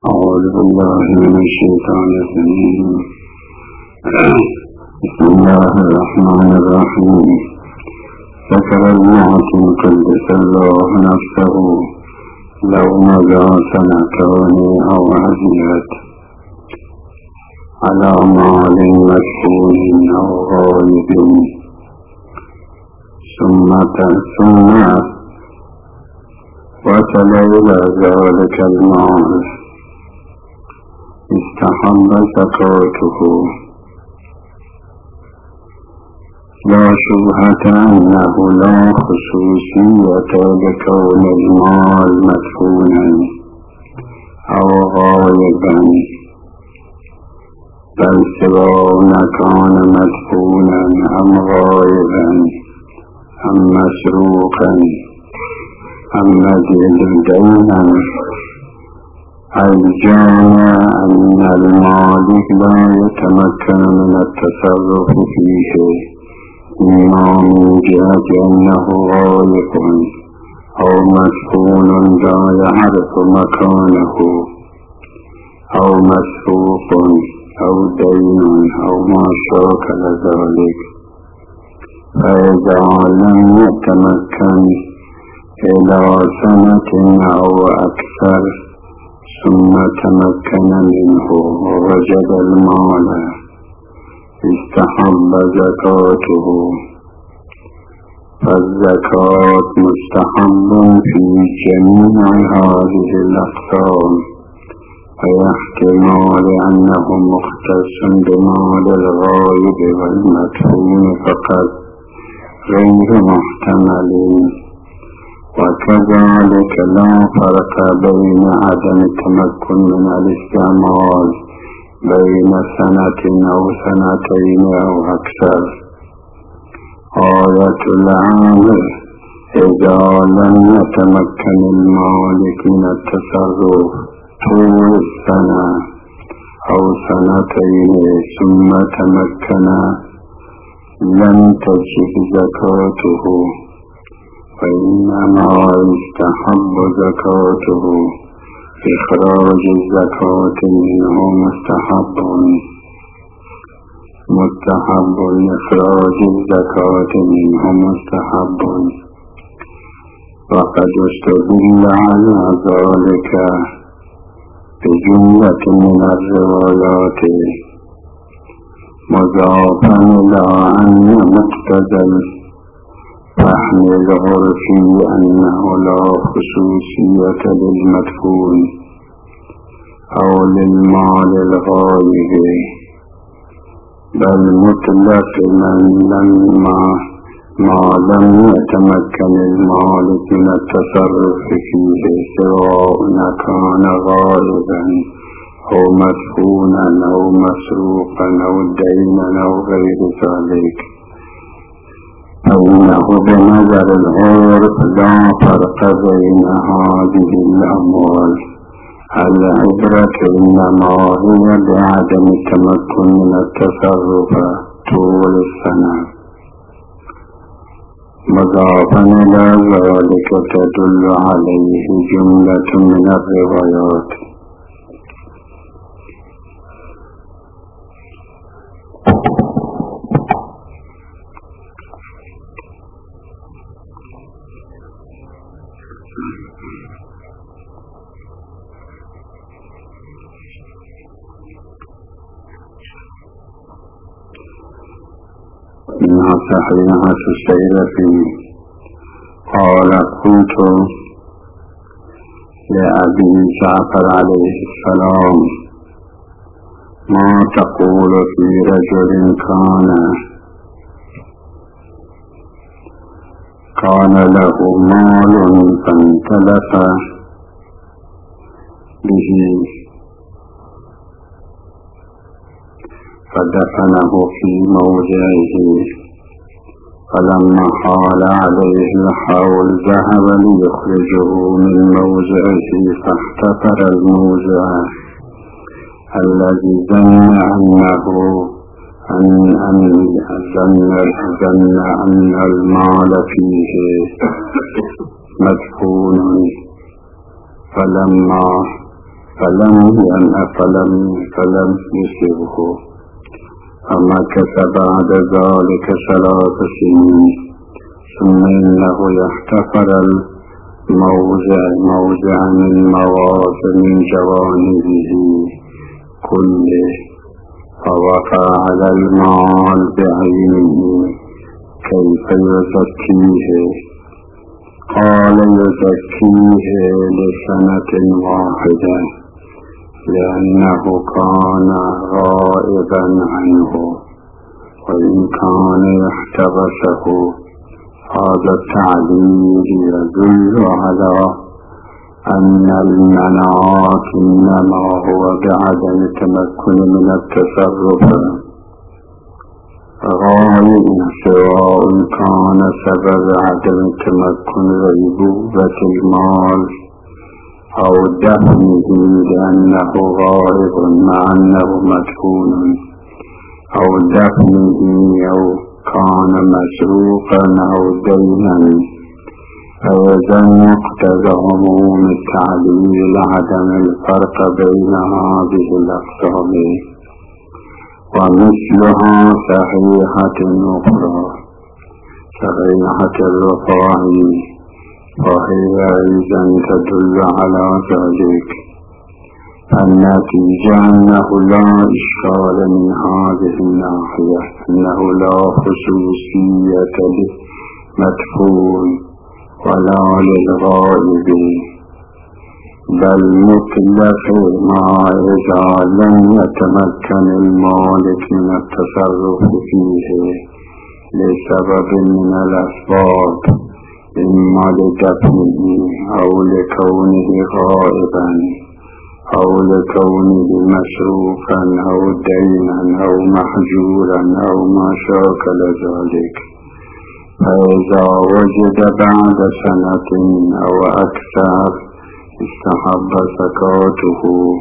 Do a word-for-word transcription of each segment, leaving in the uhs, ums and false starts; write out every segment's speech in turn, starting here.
أعوذ بالله من الشيطان الرجيم. بسم الله الرحمن الرحيم. ذكر المعصم قدس الله نفسه لو مضى سنتان أو عزيت على مال مدفون أو غائب ثم ثم وصل إلى ذلك المال استحب زكاته لا شبهة أنه لا خصوصية لكون المال مدفونا أو غائبا، بل سواء كان مدفونا أم غائبا أم مسروقا أم مدينا، الجامع أن المالك لا يتمكن من التصرف فيه، إما من جهة أنه غائب أو مدفون لا يعرف مكانه أو مسروق أو دين أو ما شاكل ذلك. فإذا لم يتمكن إلى سنة أو أكثر ثم تمكن منه ووجد المال استحب زكاته. فالزكاة مستحب في جميع هذه الأقسام، فيحتمل أنه مختص بمال الغائب والمدفون فقط غير محتمل. وكذلك لا فرق بين عدم التمكن من الاستعمال بين سنة أو سنتين أو أكثر. آية العامل إذا لم يتمكن المالك من التصرف طول السنة أو سنتين ثم تمكن لم تجب زكاته، فإنما يستحب زكاته. إخراج الزكاة منه مستحب مستحب إخراج الزكاة منه مستحب. وقد استدل على ذلك بجملة من الروايات مضافا إلى أن مقتضى فهم العرفي أنه لا خصوصية للمدفون أو للمال الغائب، بل مطلق من لما ما لم يتمكن المالك من التصرف فيه سواء كان غائبا أو مدفونا أو مسروقا أو دينا أو غير ذلك. فإنه بنظر العرف لا فرق بين هذه الأموال. العبرة إنما هي بعدم التمكن من التصرف طول السنة. مضافا إلى ذلك تدل عليه جملة من الروايات. منها صحيحة السيرة قال قلت لأبي جعفر عليه السلام: ما تقول في رجل كان كان له مال فانتلف به فدفنه في موضعه، فلما حال عليه الحول ذهب ليخرجه من موضعه فاحتفر الموضع الذي ظن أنه أن أن ظن أن المال فيه مدفون، فلما فلم فلم فلم يصبه فمكث بعد ذلك ثلاث سنين ثم إنه يحتفر الموضع موضع من مواضع من جوانبه كله فوقع على المال بعينه كيف يزكيه. قال يزكيه لسنة واحدة لأنه كان غائبا عنه وإن كان يحتبسه. هذا التعليل يدل على أن المناعات إنما هو بعدم التمكن من التصرف غائب، سواء كان سبب عدم التمكن غيبوبة المال أو دفنه لأنه غائب مع أنه مدفون، أو دفنه أو كان مسروقا أو دينا. فإذا مقتضى عموم التعليل عدم الفرق بين هذه الأقسام، ومثلها صحيحة أخرى صحيحة الرفاعي وهي أيضا تدل على ذلك. النتيجة أنه لا إشكال من هذه الناحية، أنه لا خصوصية للمدفون ولا للغائب، بل مطلق ما إذا لم يتمكن المالك من التصرف فيه لسبب من الأسباب، إما لدفنه أو لكونه غائبا أو لكونه مسروقا أو دينا أو محجورا أو ما شاكل ذلك. فإذا وجد بعد سنة أو أكثر استحب زكاته.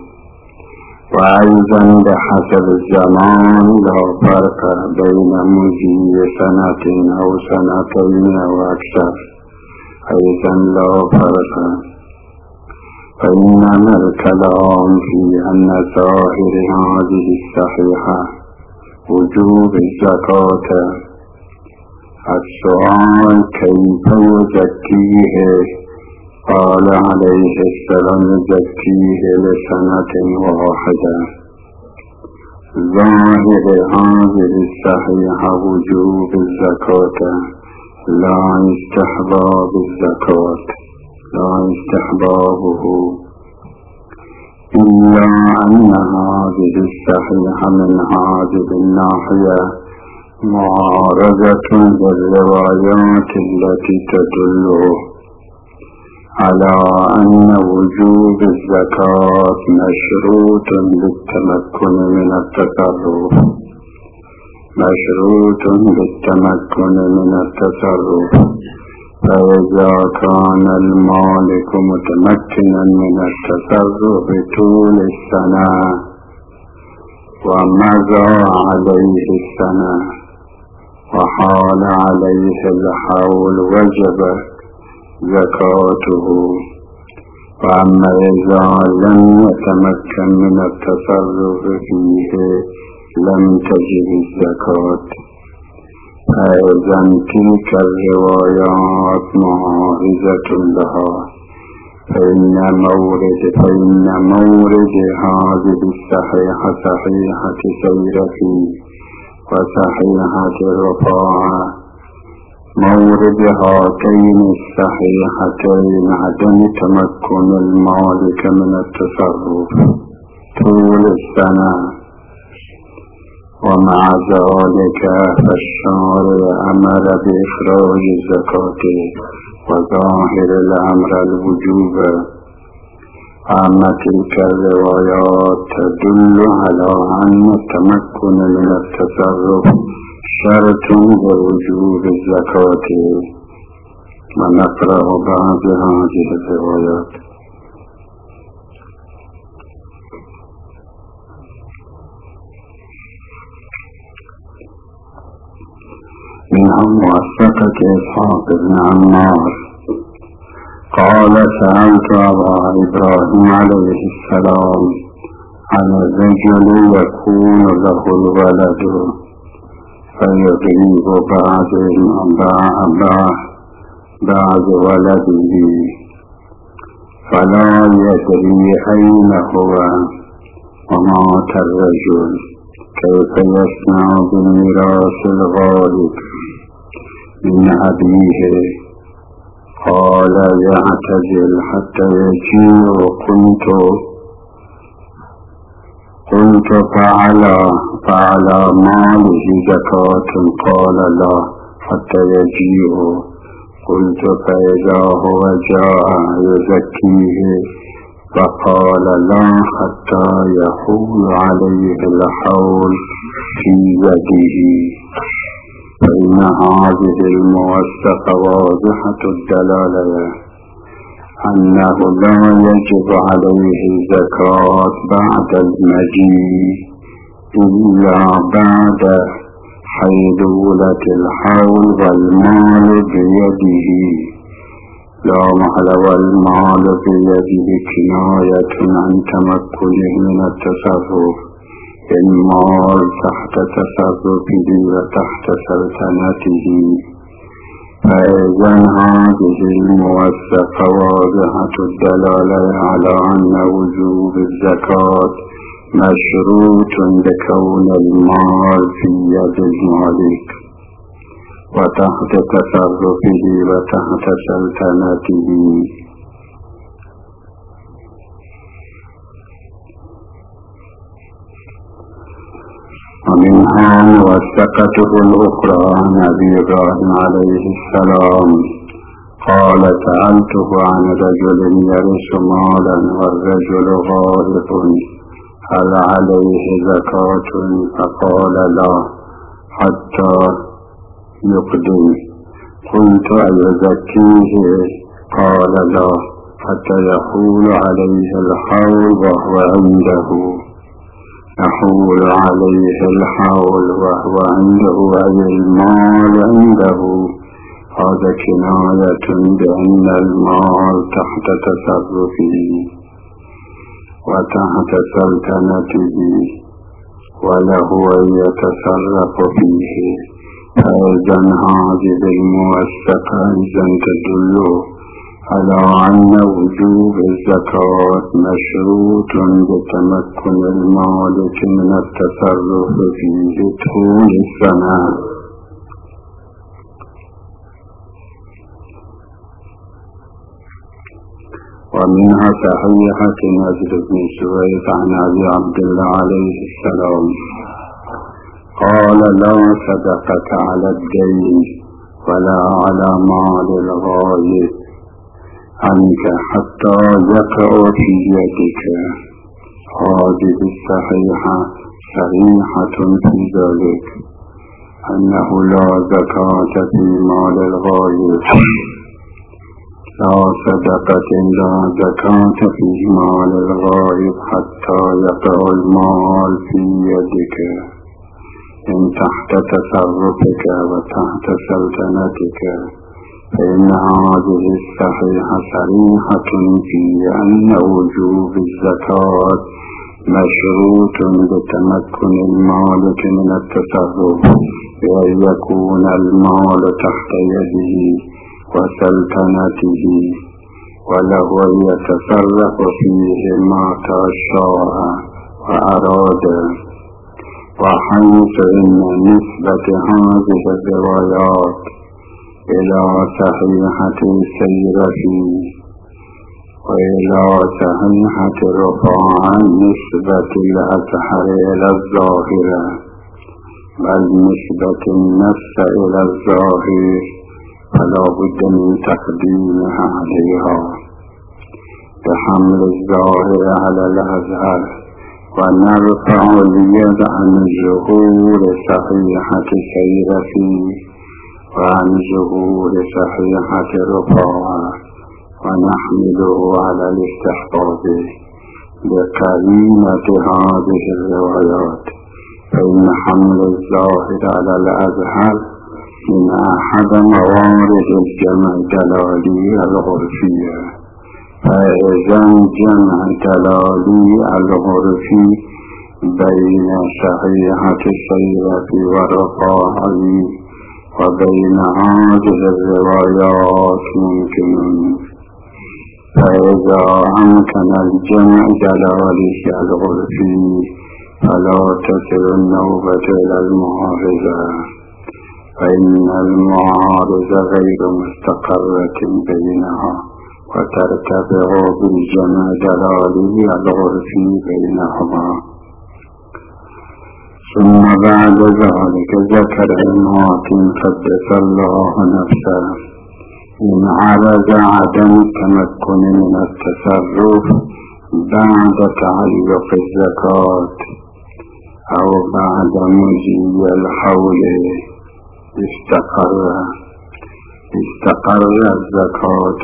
وأيضا بحسب الزمان لا فرق بين مضي سنة أو سنتين أو أكثر، أيضا لا فرق. فإنما الكلام في أن ظاهر هذه الصحيحة وجوب الزكاة. السؤال كيف يزكيه؟ قال عليه السلام يزكيه لسنة واحدة. ظاهر هذه الصحيحة وجوب الزكاة لا استحباب الزكاة، لا استحبابه، إلا أن هذه الصحيحة من هذه الناحية معارضة بالروايات التي تدل على أن وجوب الزكاة مشروط بالتمكن من التصرف، مشروط بالتمكن من التصرف. فإذا كان المالك متمكنا من التصرف طول السنة ومضى عليه السنة وحال عليه الحول وجب زكاته. وأما إذا لم يتمكن من التصرف فيه لم تجب الزكاة. فإذا تلك الروايات معارضة لها، فإن مورد فإن مورد هذه الصحيحة صحيحة سيرفي وصحيحة رفاعة، مورد هاتين الصحيحتين عدم تمكن المالك من التصرف طول السنة. ومع ذلك فالشارع أمر بإخراج الزكاة وظاهر الأمر الوجوب. أما تلك الروايات تدل على أن التمكن من التصرف شرط لوجوب الزكاة. ونقرأ بعض هذه الروايات. منها موثقة إسحاق بن عمار قال سألت أبا إبراهيم عليه السلام عن الرجل يكون له الولد فيضرب بعد بعد ولده فلا يدري أين هو ومات الرجل كيف يصنع بميراث الغالب من أبيه؟ قال يعتزل حتى يجيء. قلت قلت فعلى فعلى ماله زكاة؟ قال لا حتى يجيء. قلت فإذا هو جاء يزكيه؟ فقال لا حتى يحول عليه الحول في يده. فإن هذه الموثقة واضحة الدلالة أنه لا يجب عليه زكاة بعد المجيء إلا بعد حيلولة الحول والمال بيده. لا محل والمال بيده كناية عن تمكنه من التصرف. المال تحت تصرفه وتحت سلطنته. فإذن هذه الموثقة واضحة الدلالة على أن وجوب الزكاة مشروط بكون المال في يد المالك وتحت تصرفه وتحت سلطنته. ومنها موثقته الأخرى عن أبي إبراهيم عليه السلام قال سألته عن رجل يرث مالا والرجل غائب هل عليه زكاة؟ فقال لا حتى يقدم. قلت أيزكيه؟ قال لا حتى يحول عليه الحول وهو عنده. يحول عليه الحول وهو عنده أي المال عنده. هذا كناية بأن المال تحت تصرفه وتحت سلطنته وله أن يتصرف فيه. فإذن هذه الموثقة إذن تدل على أن وجوب الزكاة مشروط بتمكن المالك من التصرف فيه طول السنة. ومنها صحيحة نجد بن سويد عن أبي عبد الله عليه السلام قال لا صدقة على الدين ولا على مال الغائب عنك حتى يقع في يدك. هذه الصحيحة صريحة في ذلك أنه لا زكاة في مال الغائب. لا صدقة لا زكاة في مال الغائب حتى يقع المال في يدك إن تحت تصرفك وتحت سلطنتك. فإن هذه الصحيحة صريحة في أن وجوب الزكاة مشروط بتمكن المالك من التصرف بأن يكون المال تحت يده وسلطنته وله يتصرف فيه ما شاء وأراد. وحيث إن نسبة هذه الروايات إلى صحيحة السيرفي وإلى صحيحة رفاعة نسبة الأزهر إلى الظاهرة بل نسبة النفس إلى الظاهر فلا بد من تقديمها عليها بحمل الظاهر على الأزهر ونرفع اليد عن ظهور صحيحة السيرفي وعن ظهور صحيحة رفاعة ونحمله على الاستحباب بقرينة هذه الروايات. فإن حمل الظاهر على الأزهر من أحد موارد الجمع دلالي الغرفية، فإذا الجمع دلالي الغرفي بين صحيحة السيرة والرفاعي وبين هذه الروايات ممكن، فإذا أمكن الجمع دلالي الغرفي فلا تصل النوبة إلى المعارضة، فإن المعارضة غير مستقرة بينها وترتفع بالجمع دلالي الغرفي بينهما. ثم بعد ذلك ذكر المعاطم قدس الله نفسه إن عرض عدم التمكن من التصرف بعد تعلق الزكاة أو بعد مجيء الحول استقر استقر الزكاة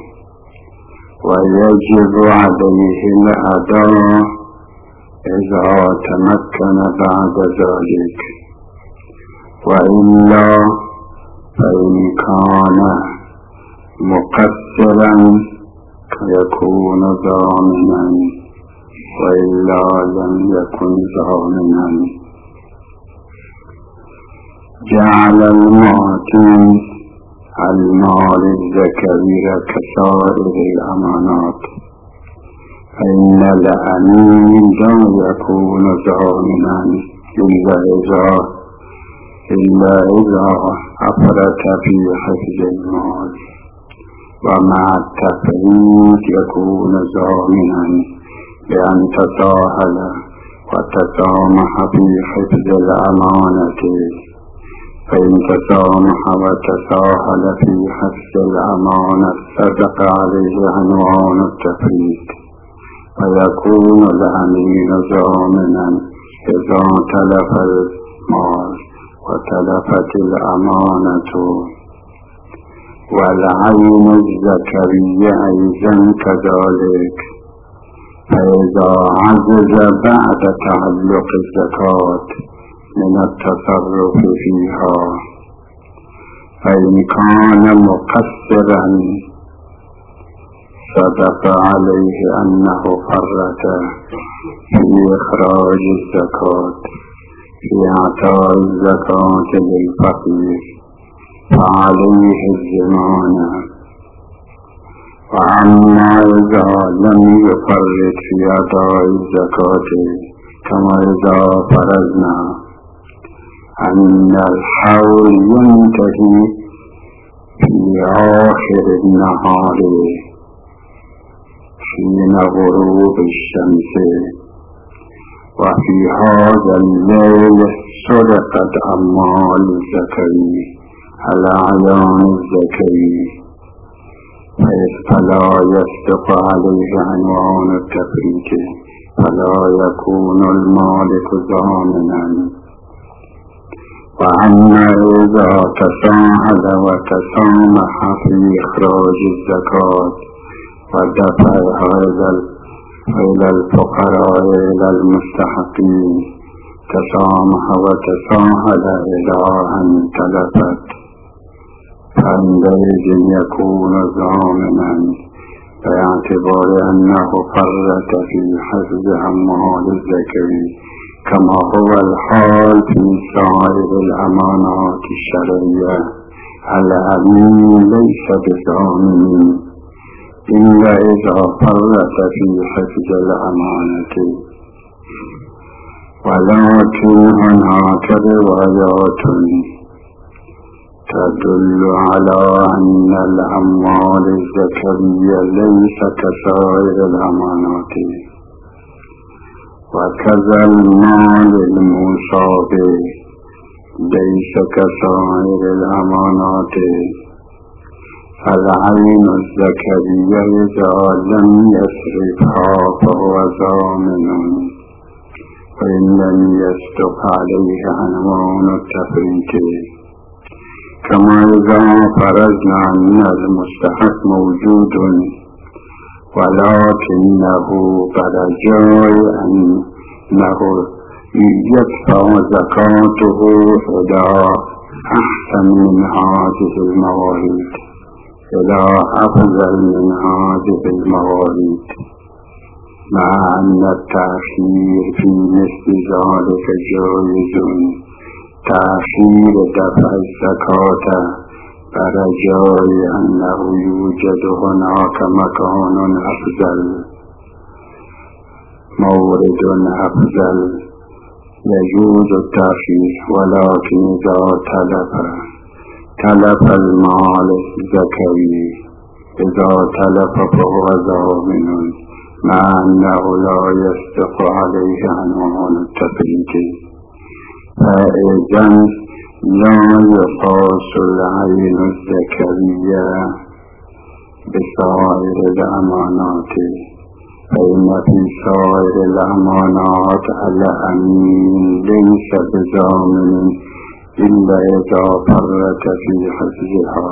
ويجب عليه الأداء إذا تمكن بعد ذلك، وإلا فإن كان مقصرا يكون ضامنا وإلا لم يكن ضامنا. جعل المعطي المال الزكوي كسائر الأمانات، فإن الأمين لا يكون ضامنا إلا إذا إلا إذا أفرط في حفظ المال، ومع التفريط يكون ضامنا بأن تساهل وتسامح في حفظ الأمانة، فإن تسامح وتساهل في حفظ الأمانة صدق عليه عنوان التفريط، فيكون الأمين ضامنا إذا تلف المال وتلفت الأمانة. والعين الزكوية أيضا كذلك، فإذا عجز بعد تعلق الزكاة من التصرف فيها، فإن كان مقصرا صدق عليه أنه فرط في إخراج الزكاة في إعطاء الزكاة للفقير فعليه الضمان. وأما إذا لم يفرط في أداء الزكاة كما إذا فرضنا أن الحول ينتهي في آخر النهار حين غروب الشمس، وفي هذا الليل سرقت أموال الزكوي على أعيان الزكوي، فلا يصدق عليه عنوان التفريط، فلا يكون المالك ضامنا. وأما إذا تساهل وتسامح في إخراج الزكاة ودفعها إلى الفقراء إلى المستحقين، تسامح وتساهل إلى أن تلفت، فعندئذ يكون ضامنا باعتبار أنه فرط في حفظ أموال الزكوي، كما هو الحال في سائر الأمانات الشرعية. الأمين ليس بضامن إلا إذا فرط في حفظ الأمانة. ولكن هناك روايات تدل على أن الأموال الزكوية ليس كسائر الأمانات، وكذا المال الموصى به ليس كسائر الأمانات. العين الزكوية إذا لم يصرفها فهو ضامن، وإن لم يصدق عليه عنوان التفريط. كما إذا فرضنا أن المستحق موجود ولكنه برجاء أنه يدفع زكاته إلى أحسن من هذه المواريد إلى أفضل من هذه المواريد، مع أن التأخير في مثل ذلك جائز، تأخير دفع الزكاة برجاء أنه يوجد هناك مكان أفضل، مورد أفضل، يجوز التأخير. ولكن إذا تلف تلف المال الزكوي، إذا تلف فهو ضامن، مع أنه لا يصدق عليه عنوان التفريط، فإذن لا يقاس العين الزكوية بسائر الأمانات، فإن في سائر الأمانات الأمين ليس بضامن إلا إذا فرط في حفظها،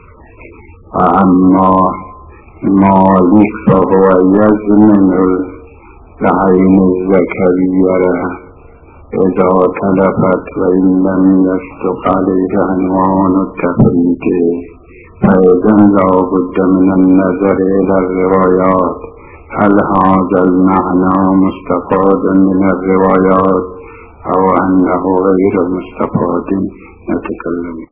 وأما مالك فهو يضمن العين الزكوية إذا تلفت وإن لم يصدق عليه عنوان التفريط، فإذن لا بد من النظر إلى الروايات، هل هذا المعنى مستفاد من الروايات أو أنه غير مستفاد. نتكلم